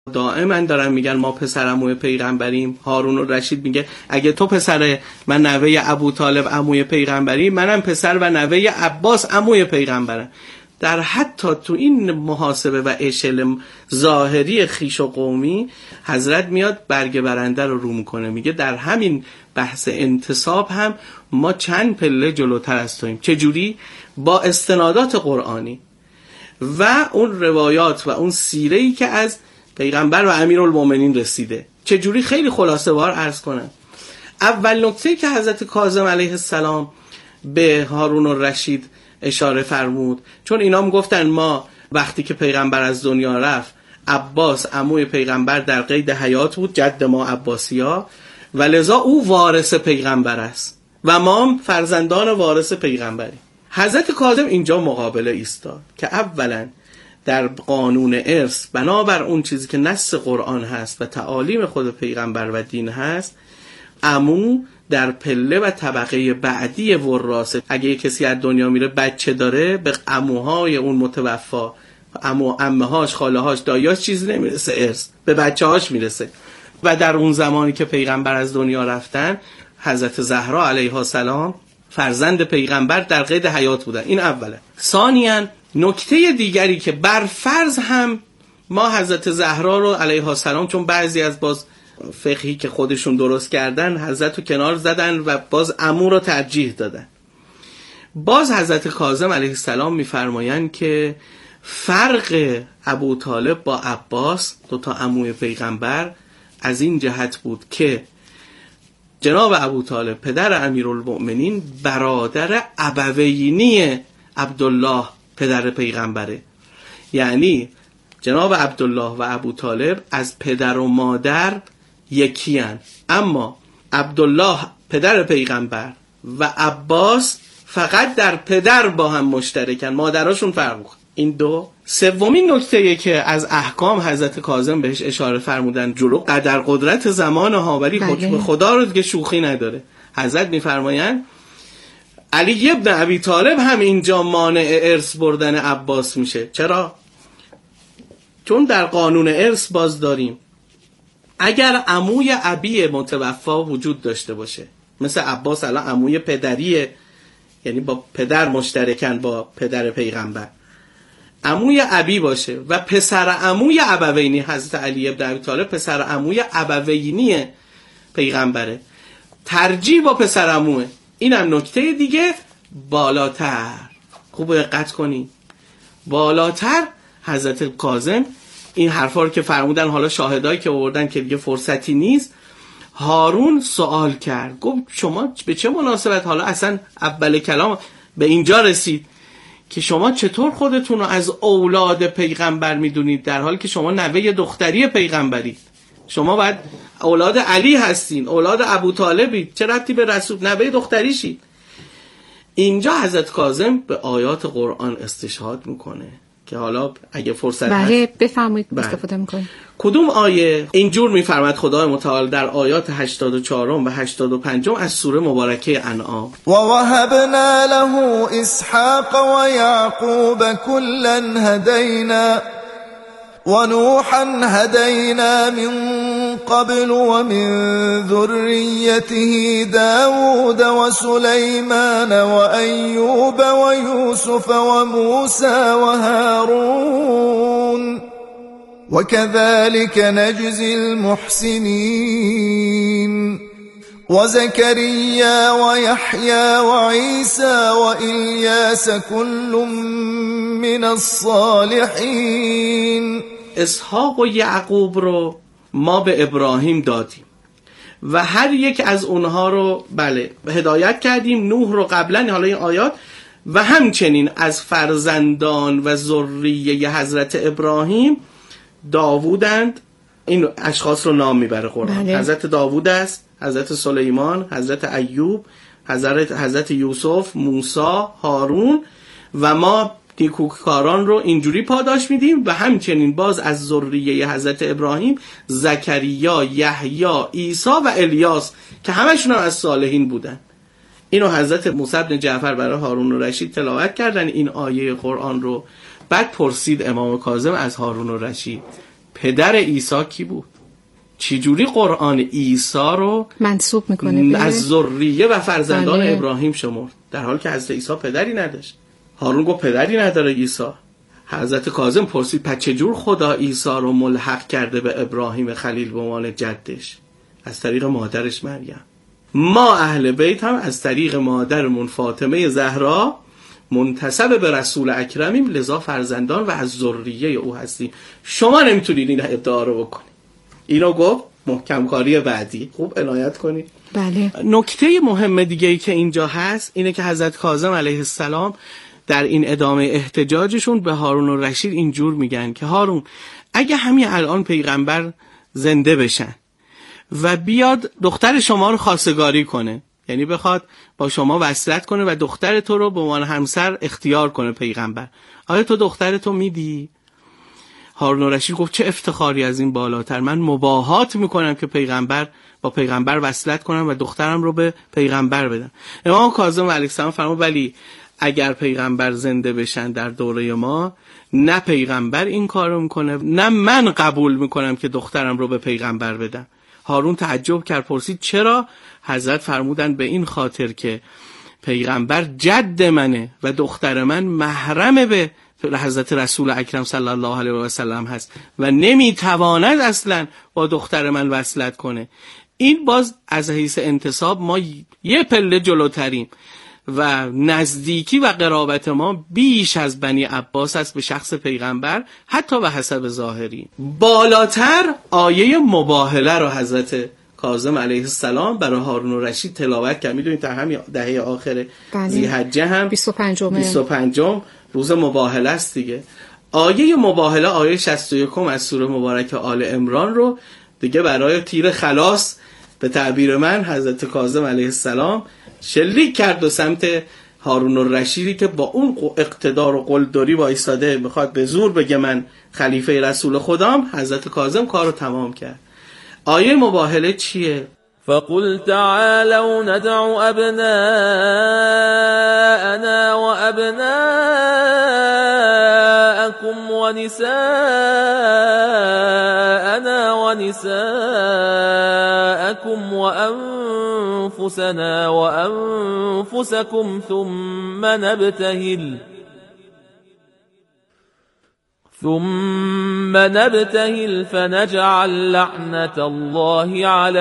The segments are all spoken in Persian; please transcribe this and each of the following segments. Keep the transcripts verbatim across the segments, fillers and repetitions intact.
دائما دارن میگن ما پسر عموی پیغمبریم. هارون الرشید میگه اگه تو پسر من نوه ابو طالب عموی پیغمبری، منم پسر و نوه عباس عموی پیغمبرم. در حتی تو این محاسبه و اشل ظاهری خیش و قومی حضرت میاد برگ برنده رو رو میکنه، میگه در همین بحث انتساب هم ما چند پله جلوتر از توییم. چجوری؟ با استنادات قرآنی و اون روایات و اون سیره‌ای که از پیغمبر و امیرالمومنین رسیده. چجوری؟ خیلی خلاصه وار عرض کنم. اول نکته که حضرت کاظم علیه السلام به هارون الرشید اشاره فرمود، چون اینا هم گفتن ما وقتی که پیغمبر از دنیا رفت عباس عموی پیغمبر در قید حیات بود، جد ما عباسیا، و لذا او وارث پیغمبر است و ما هم فرزندان وارث پیغمبری. حضرت کاظم اینجا مقابله ایستاد که اولا در قانون ارث بنابر اون چیزی که نص قرآن هست و تعالیم خود پیغمبر و دین هست، عمو در پله و طبقه بعدی وراثه. اگه یک کسی از دنیا میره بچه داره، به عموهای اون متوفا، عمو عمه‌هاش، خاله‌هاش، دایاش چیزی نمیرسه ارث، به بچه‌هاش میرسه. و در اون زمانی که پیغمبر از دنیا رفتن، حضرت زهرا علیها السلام فرزند پیغمبر در قید حیات بودن. این اوله. ثانیاً نکته دیگری که بر فرض هم ما حضرت زهرا رو علیها السلام، چون بعضی از باز فقهی که خودشون درست کردن حضرت رو کنار زدن و باز عمو رو ترجیح دادن، باز حضرت کاظم علیه السلام میفرمایند که فرق ابو طالب با عباس، دوتا عموی پیغمبر، از این جهت بود که جناب ابو طالب پدر امیرالمؤمنین برادر ابوینی عبدالله پدر پیغمبره. یعنی جناب عبدالله و ابو طالب از پدر و مادر یکی هن. اما عبدالله پدر پیغمبر و عباس فقط در پدر با هم مشترکن، مادراشون فرق میکنه. این دو. سومین نکته که از احکام حضرت کاظم بهش اشاره فرمودن، جلو قدر قدرت زمان ها، ولی حکم خدا رو دیگه شوخی نداره. حضرت میفرمایند علی ابن ابی طالب هم اینجا مانع ارث بردن عباس میشه. چرا؟ چون در قانون ارث باز داریم اگر عموی ابی متوفا وجود داشته باشه، مثل عباس الان عموی پدریه، یعنی با پدر مشترکن با پدر پیغمبر، عموی ابی باشه و پسر عموی ابوینی، حضرت علی ابن ابی طالب پسر عموی ابوینی پیغمبره، ترجیح با پسر عموه. اینم نکته دیگه. بالاتر، خوب دقت کنی، بالاتر حضرت کاظم این حرفا رو که فرمودن، حالا شاهدایی که آوردن که دیگه فرصتی نیست، هارون سوال کرد، گفت شما به چه مناسبت حالا اصلا اول کلام به اینجا رسید که شما چطور خودتون رو از اولاد پیغمبر میدونید در حالی که شما نوه دختری پیغمبرید؟ شما باید اولاد علی هستین، اولاد ابو طالبید، چه ربطی به رسول نوه دختریشید؟ اینجا حضرت کاظم به آیات قرآن استشهاد میکنه که حالا اگه فرصت بله بفرمایید استفاده میکنید. کدوم آیه؟ اینجور میفرماد خدای متعال در آیات هشتاد و چهار و هشتاد و پنج از سوره مبارکه انعام: و وهبنا له اسحاق و یعقوب کلا هدینا و نوحا هدینا من قبل و من ذریته داود و سلیمان و ایوب و یوسف و موسی و هارون و كذلك نجزي المحسنين و زكريا و يحيى و عيسى و إلياس كل من الصالحين. اسحاق و یعقوب رو ما به ابراهیم دادیم و هر یک از اونها رو بله هدایت کردیم. نوح رو قبلا، حالا این آیات، و همچنین از فرزندان و ذریه حضرت ابراهیم داوودند. این اشخاص رو نام میبره قرآن. بله. حضرت داوود است، حضرت سلیمان، حضرت ایوب، حضرت حضرت یوسف، موسی، هارون، و ما نیکوکاران رو اینجوری پاداش میدیم. و همچنین باز از ذریه حضرت ابراهیم زکریا، یحیی، عیسی و الیاس که همشون از صالحین بودن. اینو حضرت موسی بن جعفر برای هارون الرشید تلاوت کردن این آیه قرآن رو. بعد پرسید امام کاظم از هارون الرشید: پدر عیسی کی بود؟ چجوری قرآن عیسی رو منسوب میکنه از ذریه و فرزندان بله. ابراهیم شمرد، در حالی که حضرت عیسی پدری نداشت. هارون گفت پدری نداره عیسی. حضرت کاظم پرسید پس چجور خدا عیسی رو ملحق کرده به ابراهیم خلیل به عنوان جدش؟ از طریق مادرش مریم. ما اهل بیت هم از طریق مادرمون فاطمه زهرا منتسب به رسول اکرمیم، لذا فرزندان و از ذریه او هستیم. شما نمیتونید این ادعا رو بکنید. اینو گفت. محکم کاری بعدی خوب عنایت کنید. بله. نکته مهم دیگه ای که اینجا هست اینه که حضرت کاظم علیه السلام در این ادامه احتجاجشون به هارون الرشید اینجور میگن که هارون اگه همین الان پیغمبر زنده بشن و بیاد دختر شما رو خواستگاری کنه، یعنی بخواد با شما وصلت کنه و دختر تو رو به عنوان همسر اختیار کنه پیغمبر، آیا تو دختر تو میدی؟ هارون الرشید گفت چه افتخاری از این بالاتر، من مباهات میکنم که پیغمبر با پیغمبر وصلت کنم و دخترم رو به پیغمبر بدم. امام کاظم علیه السلام فرمود ولی اگر پیغمبر زنده بشن در دوره ما، نه پیغمبر این کارو میکنه نه من قبول میکنم که دخترم رو به پیغمبر بدم. هارون تعجب کرد، پرسید چرا؟ حضرت فرمودن به این خاطر که پیغمبر جد منه و دختر من محرم به حضرت رسول اکرم صلی الله علیه و سلم هست و نمیتواند اصلا با دختر من وصلت کنه. این باز از حیث انتساب ما یه پله جلوتریم و نزدیکی و قرابت ما بیش از بنی عباس است به شخص پیغمبر، حتی به حسب ظاهری. بالاتر آیه مباهله رو حضرت کاظم علیه السلام برای هارون الرشید تلاوت کرد. میدونید تا همین دهه آخر ذی‌حجه هم بیست و پنجم بیست و پنجم روز مباهله است دیگه. آیه مباهله آیه شصت و یک از سوره مبارکه آل عمران رو دیگه برای تیر خلاص به تعبیر من حضرت کاظم علیه السلام شلیک کرد و سمت هارون الرشیدی که با اون اقتدار و قلدری وایساده میخواد به زور بگه من خلیفه رسول خدام. حضرت کاظم کارو تمام کرد. آیه مباهله چیه؟ فقل تعالوا ندع أبناءنا وأبناءكم ونساءنا ونساءكم وأنفسنا وأنفسكم ثم نبتهل ثم نبتهل فنجعل لعنة الله على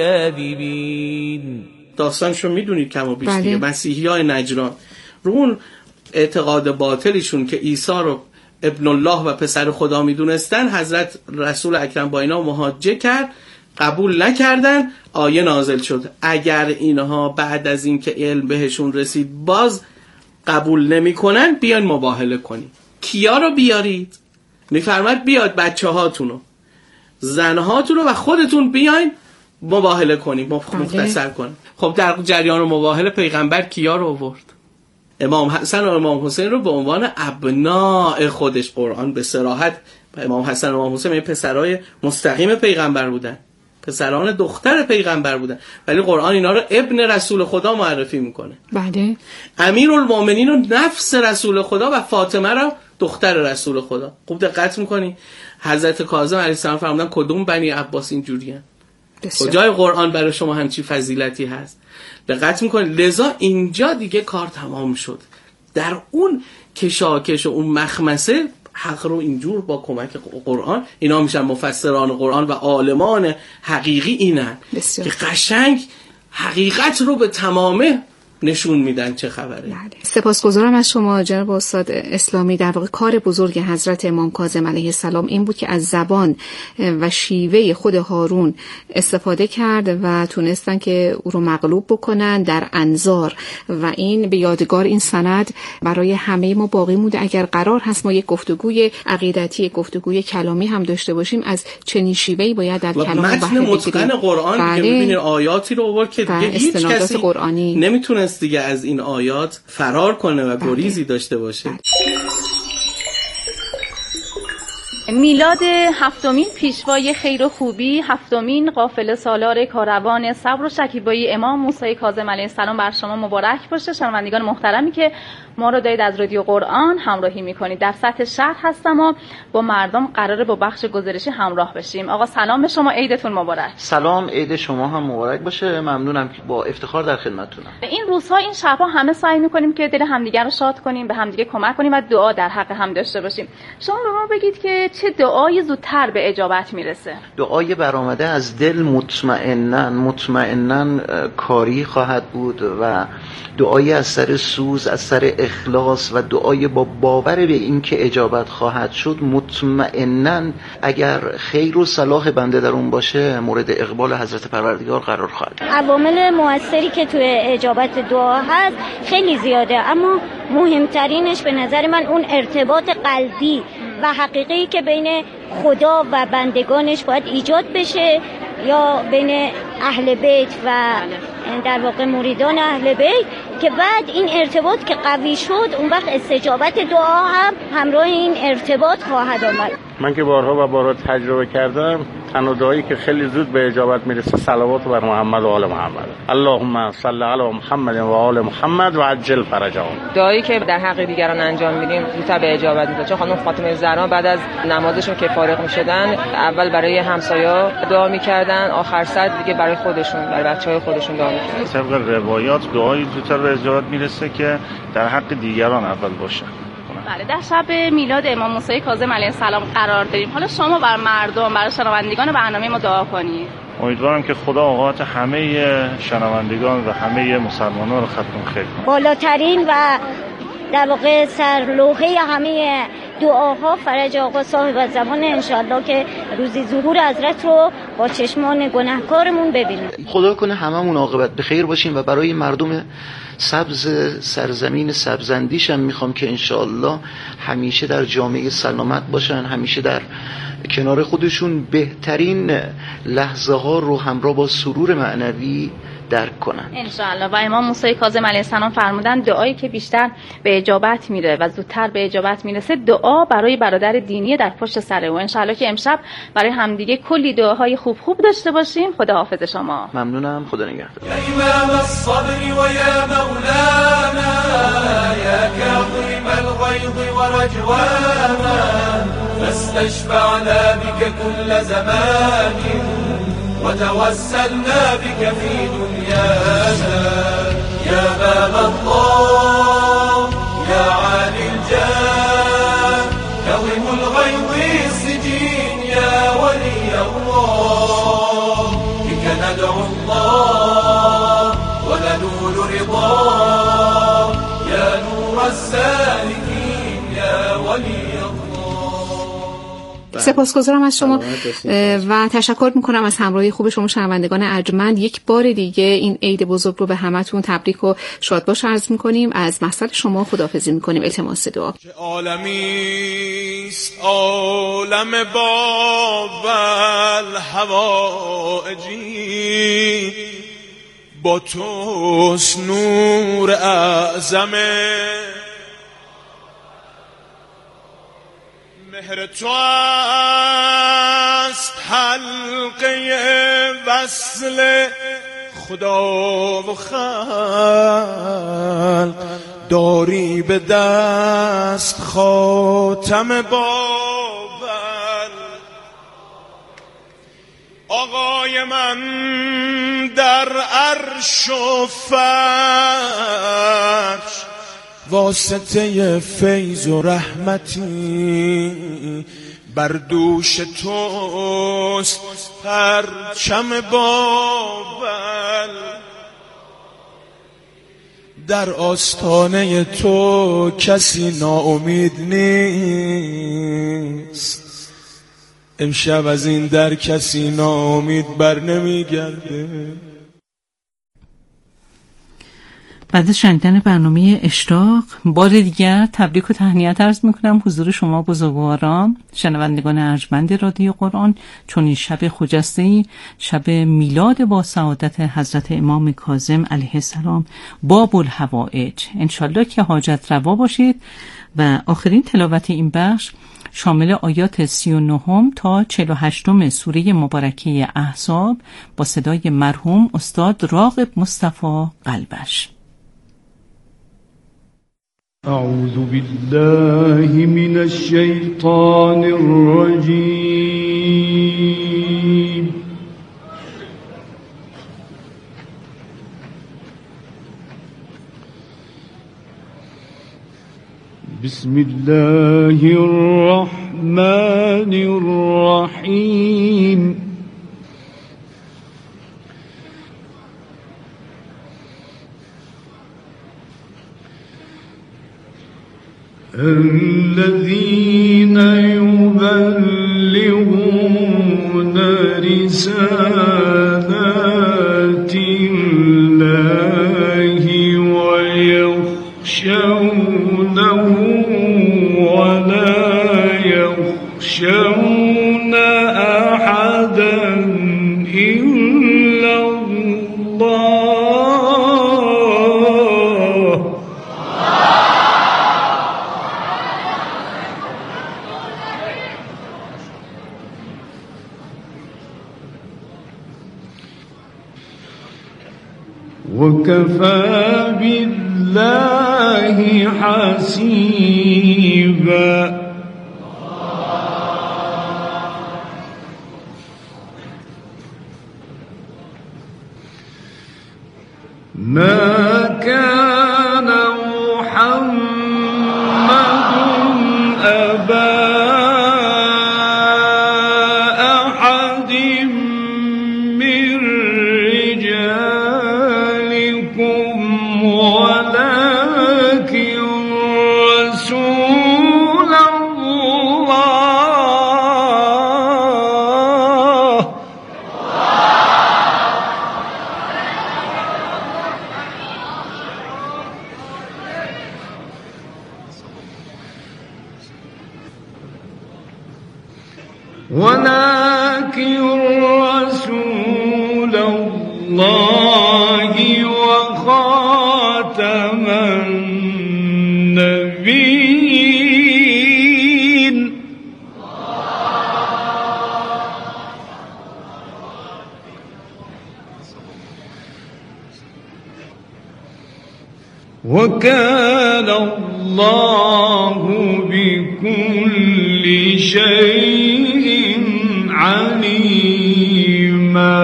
الكاذبين. داستانشو میدونید کم و بیش دیگه. مسیحی های نجران رو اون اعتقاد باطلشون که عیسی رو ابن الله و پسر خدا میدونستن، حضرت رسول اکرم با اینا محاجه کرد، قبول نکردن. آیه نازل شد اگر اینها بعد از این که علم بهشون رسید باز قبول نمی کنن بیان مباهله کنید. کیا رو بیارید؟ میفرماد بیاد بچه هاتونو، زن هاتونو و خودتون بیاین مباهله کنیم، مختصر کنیم. خب در جریان مباهله پیغمبر کیا رو آورد؟ امام حسن و امام حسین رو به عنوان ابناء خودش. قرآن به صراحت امام حسن و امام حسین پسرای مستقیم پیغمبر بودن، پسران دختر پیغمبر بودن، ولی قرآن اینا رو ابن رسول خدا معرفی میکنه. بله. امیرالمومنین و نفس رسول خدا و فاطمه رو دختر رسول خدا. خوب دقت میکنی حضرت کاظم علیه السلام فرمودن کدوم بنی عباس اینجوریه؟ کجای قرآن برای شما همچی فضیلتی هست؟ دقت میکنی؟ لذا اینجا دیگه کار تمام شد. در اون کشاکش و اون مخمسه حق رو اینجور با کمک قرآن، اینا میشن مفسران قرآن و عالمان حقیقی اینن که قشنگ حقیقت رو به تمامه نشون میدن چه خبره. بله. سپاسگزارم از شما جناب استاد اسلامی. در واقع کار بزرگ حضرت امام کاظم علیه السلام این بود که از زبان و شیوه خود هارون استفاده کرد و تونستن که او رو مغلوب بکنن در انظار و این به یادگار این سند برای همه ما باقی مونده. اگر قرار هست ما یک گفتگوی عقیدتی، گفتگوی کلامی هم داشته باشیم، از چنین شیوهی باید در کلام متن متقن قرآن بله. دیگه می‌بینید آیاتی رو آورد که دیگه هیچ کسی قرآنی نمیتونه دیگه از این آیات فرار کنه و گریزی داشته باشه. میلاد هفتمین پیشوای خیر و خوبی، هفتمین قافله سالار کاروان صبر و شکیبایی امام موسی کاظم علیه السلام بر شما مبارک باشه. شنوندگان محترمی که ما رو دارید از رادیو قرآن همراهی میکنید، در سطح شهر هستم و با مردم قراره با بخش گزارشی همراه بشیم. آقا سلام به شما، عیدتون مبارک. سلام، عید شما هم مبارک باشه. ممنونم که با افتخار در خدمتتونم. این روزها این شبها همه سعی میکنیم که دل همدیگر رو شاد کنیم، به همدیگه کمک کنیم و دعا در حق هم داشته باشیم. شما به ما بگید که چه دعایی زودتر به اجابت میرسه؟ دعای برآمده از دل مطمئناً مطمئناً کاری خواهد بود و دعایی از سر سوز، از سر اخلاص و دعای با باور به این که اجابت خواهد شد. مطمئناً اگر خیر و صلاح بنده در اون باشه مورد اقبال حضرت پروردگار قرار خواهد. عوامل موثری که توی اجابت دعا هست خیلی زیاده، اما مهمترینش به نظر من اون ارتباط قلبی و حقیقی که بین خدا و بندگانش باید ایجاد بشه، یا بین اهل بیت و در واقع مریدان اهل بیت، که بعد این ارتباط که قوی شد اون وقت استجابت دعا هم همراه این ارتباط خواهد آمد. من که بارها و بارها تجربه کردم، تنها دعایی که خیلی زود به اجابت میرسه صلوات بر محمد و آل محمد. اللهم صل علی محمد و آل محمد و عجل فرجهم. دعایی که در حق دیگران انجام میدیم زودتر به اجابت میرسه. چون خانم فاطمه زهرا بعد از نمازشون که فارغ میشدن اول برای همسایا دعا میکردن، آخر سر دیگه برای خودشون، برای بچهای خودشون دعا میکردن. طبق روایات دعایی زودتر به اجابت میرسه که در حق دیگران اول باشه. بله، در شب میلاد امام موسی کاظم علیه السلام قرار داریم. حالا شما بر مردم، برای شنوندگان برنامه ما دعا کنید. امیدوارم که خدا اوقات همه شنوندگان و همه مسلمانان رو ختم خیر کنه. بالاترین و در واقع سرلوحه همه دعاها فرج آقا صاحب زمان انشاءالله که روزی ظهور حضرت رو با چشمان گناهکارمون ببینیم. خدا کنه هممون عاقبت به خیر باشیم و برای مردم سبز سرزمین سبزندیش هم میخوام که انشاءالله همیشه در جامعه سلامت باشن، همیشه در کنار خودشون بهترین لحظه ها رو همراه با سرور معنوی درک کنن انشاءالله. و امام موسی کاظم علیه السلام فرمودن دعایی که بیشتر به اجابت میره و زودتر به اجابت میرسه دعا برای برادر دینی در پشت سره. و انشاءالله که امشب برای همدیگه کلی دعاهای خوب خوب داشته باشیم. خدا حافظ شما. ممنونم، خدا نگهدار. یا امام الصبر و یا مولانا یا کاظم الغیظ و رجوانا فاستشفعنا بك كل زمان وتوسلنا بك في دنيانا يا باب الله يا عالي الجاه كظم الغيظ السجين يا ولي الله بك ندعو الله وننول رضاه يا نور السالكين يا ولي سپاسگزارم از شما و تشکر میکنم از همراهی خوب شما شنوندگان ارجمند. یک بار دیگه این عید بزرگ رو به همتون تبریک و شادباش عرض میکنیم. از محضر شما خداحافظی میکنیم. التماس دعا. عالمی است عالم باب الحوائجی با توست نور اعظمه مهر تو است حلقه وصل خدا و خلق داری به دست خاتم بابل آقای من در عرش و فرش واسطه فیض و رحمتی بر دوش توست پرچم بابل در آستانه تو کسی ناامید نیست امشب از این در کسی ناامید بر نمیگرده. بعد از شنیدن برنامه اشراق بار دیگر تبریک و تهنیت عرض میکنم حضور شما بزرگواران شنوندگان ارجمند رادیو قرآن، چون این شب خجسته‌ای شب میلاد با سعادت حضرت امام کاظم علیه السلام باب الحوائج، انشالله که حاجت روا باشید. و آخرین تلاوت این بخش شامل آیات سی و نه تا چهل و هشت سوره مبارکه احزاب با صدای مرحوم استاد راغب مصطفی قلبش. اعوذ بالله من الشیطان الرجیم. بسم الله الرحمن الرحیم. الذين يبلغون رسالات الله ويخشونه ولا يخشون أحدا إلا الله. وكفى بالله حسيبا. ما كان محمد أبا أحد من رجالكم ولكن رسول الله. ولكن رسول الله وخاتم النبيين. وكان الله بكل شيء عليما.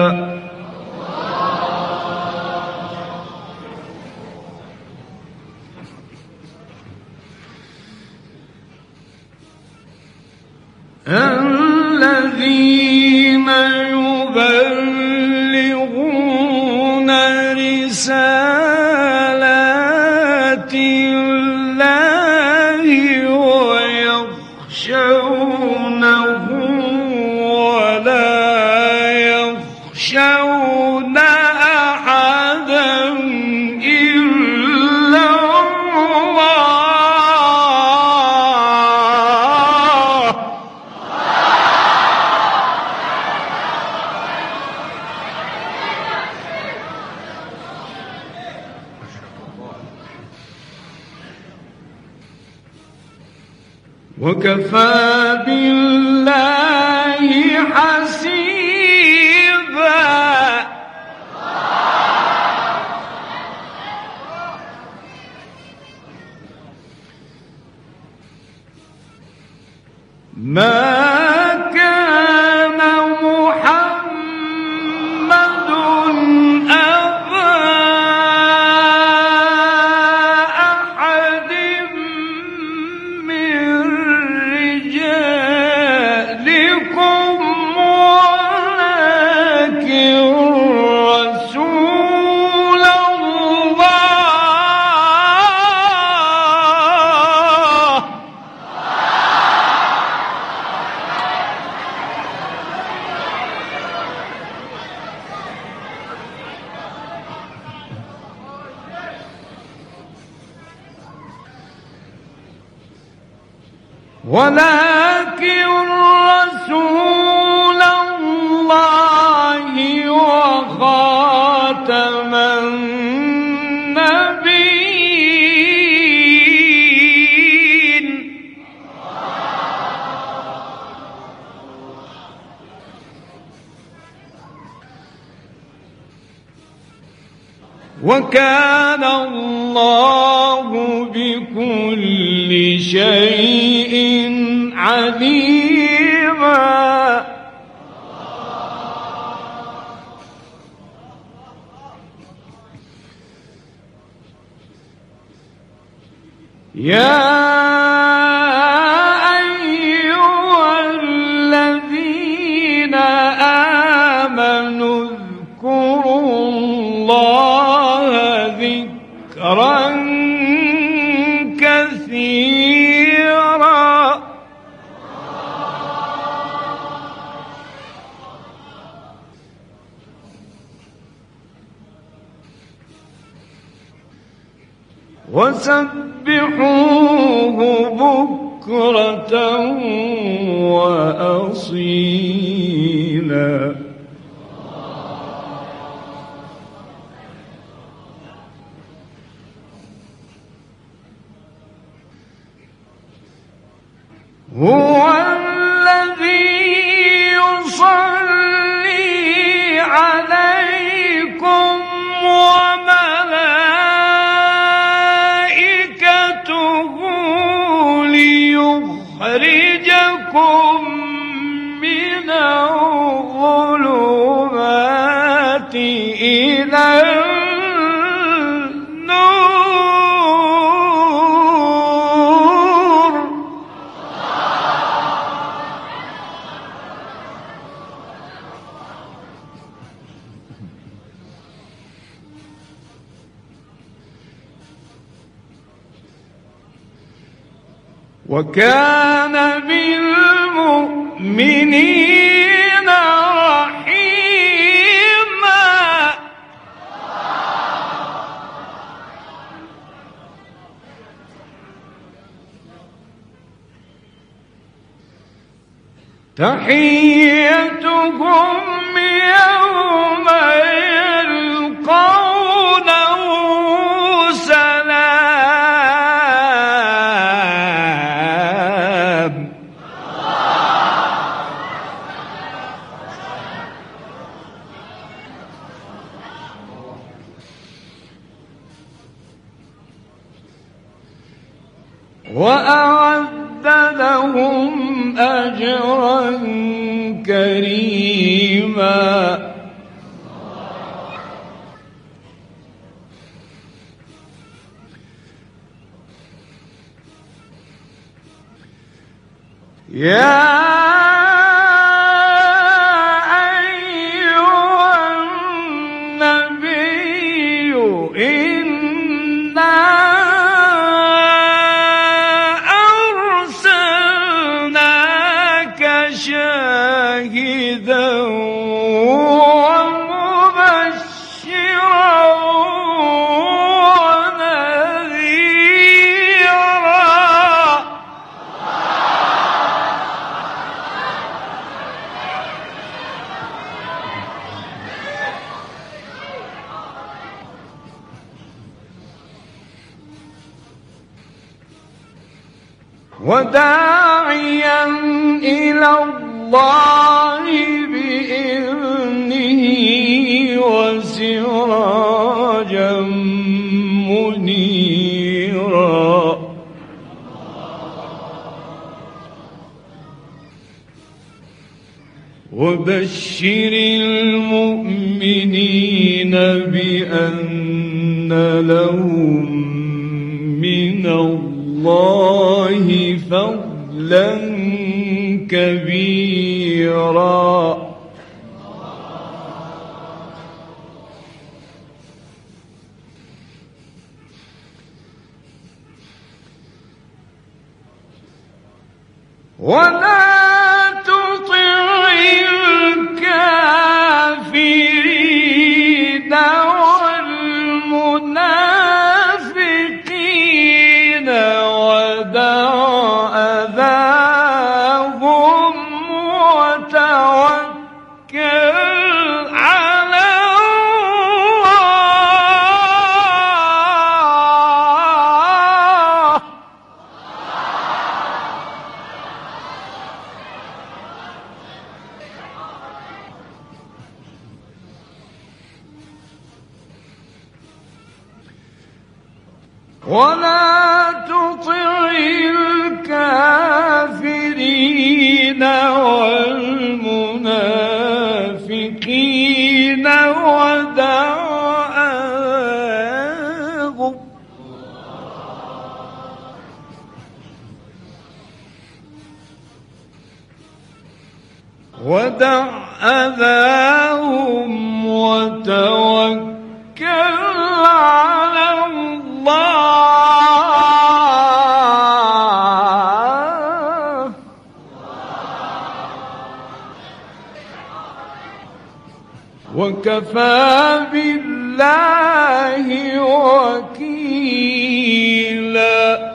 الذين يبلغون رسالات الله ويخشونه ولا يخشون أحدا إلا الله. وكفى بالله حسيبا. ما كان محمد أبا أحد من رجالكم ولكن رسول الله. ولكن رسول الله وخاتم النبيين. وكان الله بكل شيء عليما. يا أيها الذين آمنوا اذكروا الله ذكرا كثيرا وسبحوه بكرة وأصيلا. هو الذي يصلي عليكم وملائكته ليخرجكم من الظلمات إلى وكان بالمؤمنين رحيما. تحيتهم يوم يلقونه سلام. وأعد لهم أجرا كريما. يا أيها النبي إنا أرسلناك شاهدا ومبشرا ونذيرا. وداعيا إلى الله بإذنه وسراجا منيرا. وبشر المؤمنين بأن لهم من الله فضلا كبيرا. ولا تطع الكافرين والمنافقين ودع أذاهم وتوكل على الله. ولا تطع الكافرين والمنافقين ودعاهم ودع أذاهم وتوكل على الله وكفى بالله وكيلا.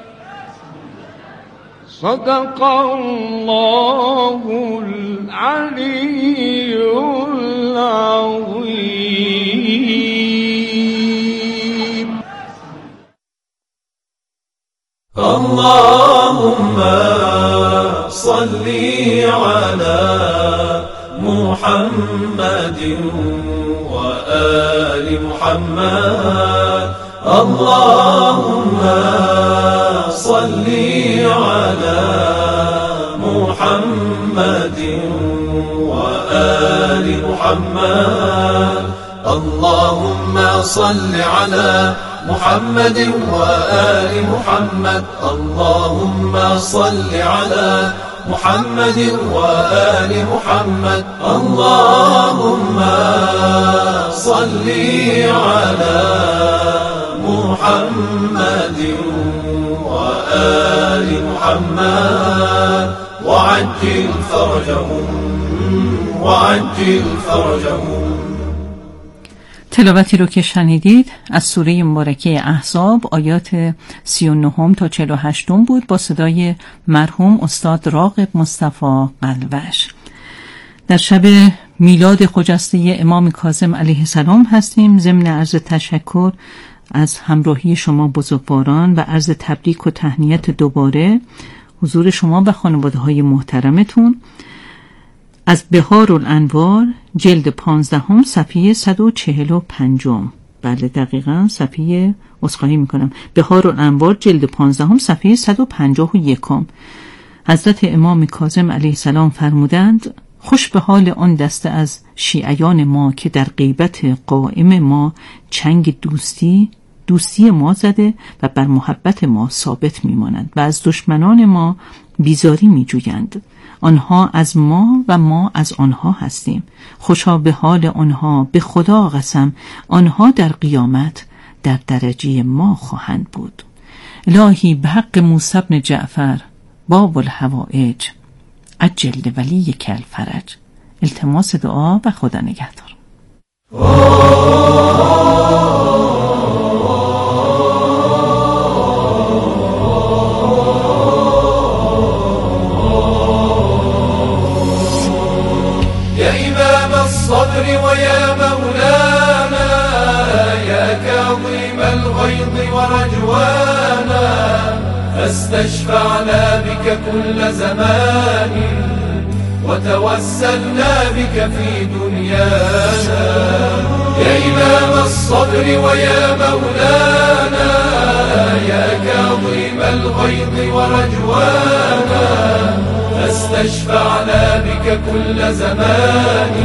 صدق الله العلي العظيم. اللهم صل على محمد وآل محمد. اللهم صل على محمد وآل محمد. اللهم صل على محمد وآل محمد. اللهم صل على محمد وآل محمد. اللهم صل على محمد وآل محمد وعجل فرجهم وعجل فرجهم. تلاوتی رو که شنیدید از سوره مبارکه احزاب آیات سی و نه تا چهل و هشت بود با صدای مرحوم استاد راغب مصطفی قلوش. در شب میلاد خجسته امام کاظم علیه السلام هستیم. ضمن عرض تشکر از همراهی شما بزرگواران و عرض تبریک و تهنیت دوباره حضور شما و خانواده‌های محترمتون از بهارالانوار جلد پانزدهم صفحه صد و چهل و پنج. بله دقیقاً صفحه عذرخواهی میکنم بهارالانوار جلد پانزدهم صفحه صد و پنجاه و یک. حضرت امام کاظم علیه السلام فرمودند خوش به حال آن دسته از شیعیان ما که در غیبت قائم ما چنگ دوستی دوستی ما زده و بر محبت ما ثابت میمانند و از دشمنان ما بیزاری میجویند. آنها از ما و ما از آنها هستیم. خوشا به حال آنها، به خدا قسم آنها در قیامت در درجه ما خواهند بود. الهی به حق موسی بن جعفر باب الحوائج عجل ولی کل فرج. التماس دعا و خدا نگهدار. ويا مولانا يا كاظم الغيظ ورجوانا فاستشفعنا بك كل زمان وتوسلنا بك في دنيانا. يا إمام الصبر ويا مولانا يا كاظم الغيظ ورجوانا فاستشفعنا بك كل زمان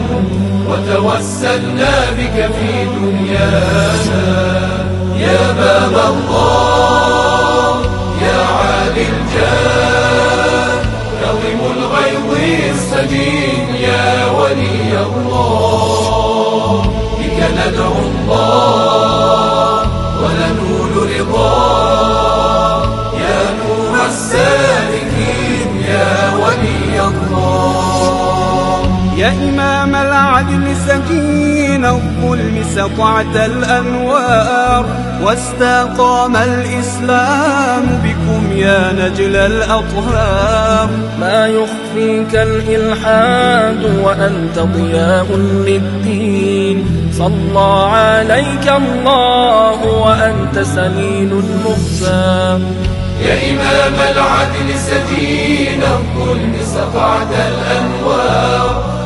وتوسلنا بك في دنيانا. يا باب الله يا عالي الجاه كظم الغيظ استجيب يا ولي الله. بك ندعو الله وننول رضاه يا نور السالكين يا ولي الله. يا إمام العدل سكين الظلم سطعت الأنوار واستقام الإسلام بكم يا نجل الأطهار. ما يخفيك الإلحاد وأنت ضياء للدين. صلى عليك الله وأنت سليل المختار. يا إمام العدل سكين الظلم سطعت الأنوار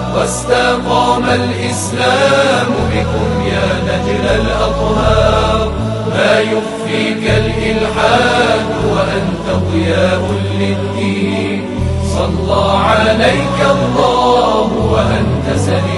واستقام الإسلام بكم يا نجل الأطهار. ما يخفيك الإلحاد وأنت ضياء للدين. صلى عليك الله وأنت سليم